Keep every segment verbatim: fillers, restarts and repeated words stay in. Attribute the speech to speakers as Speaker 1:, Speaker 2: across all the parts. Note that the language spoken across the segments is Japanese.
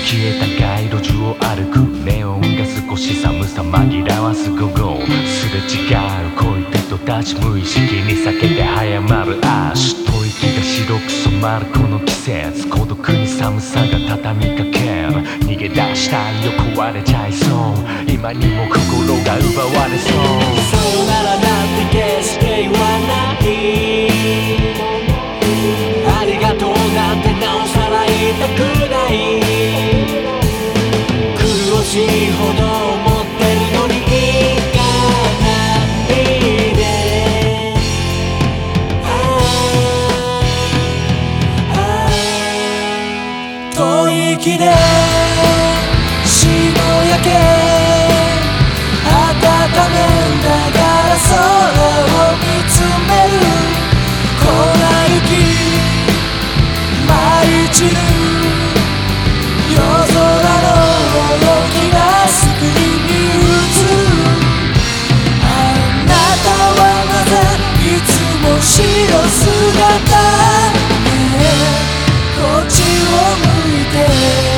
Speaker 1: 消えた街路樹を歩くネオンが少し寒さ紛らわす午後、すれ違う恋人たち無意識に避けて早まる足、吐息が白く染まるこの季節、孤独に寒さが畳みかける、逃げ出したいよ壊れちゃいそう、今にも心が奪われそう。
Speaker 2: さよならなんて決して言わない、ありがとうなんてなおさら言いたくない、苦しいほど思ってるのに行かないで、吐息で霜焼け温めながら空を見つめる、粉雪舞い散る夜空の大きなスクリーンに映る、あなたはなぜいつも白姿でこっちを向いて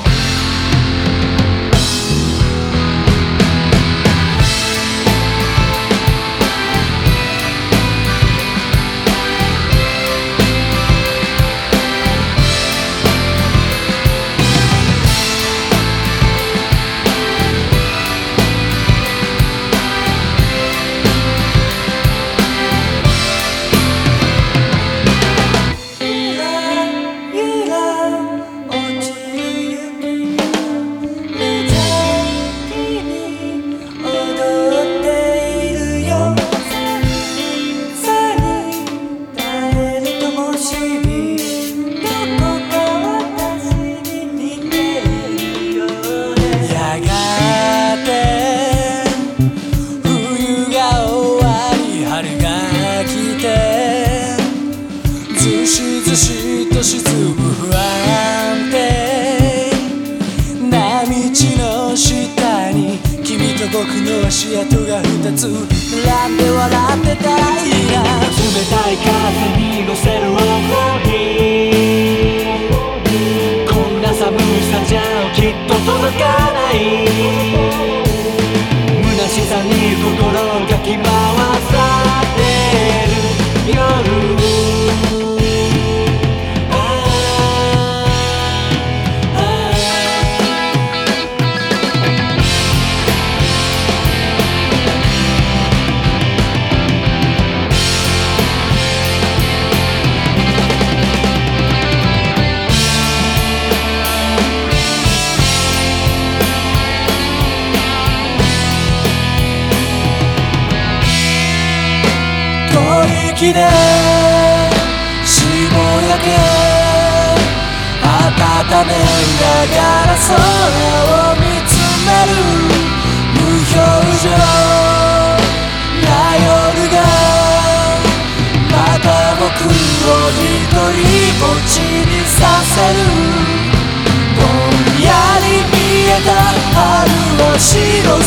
Speaker 2: ずしずしと沈む不安定な道の下に君と僕の足跡が二つ並んで笑ってたいな、冷たい風に乗せる想い、こんな寒さじゃきっと届かない、虚しさに心がかき回される夜、吐息で霜焼け温めながら空を見つめる、無表情な夜がまた僕を一人ぼっちにさせる、ぼんやり見えた春は白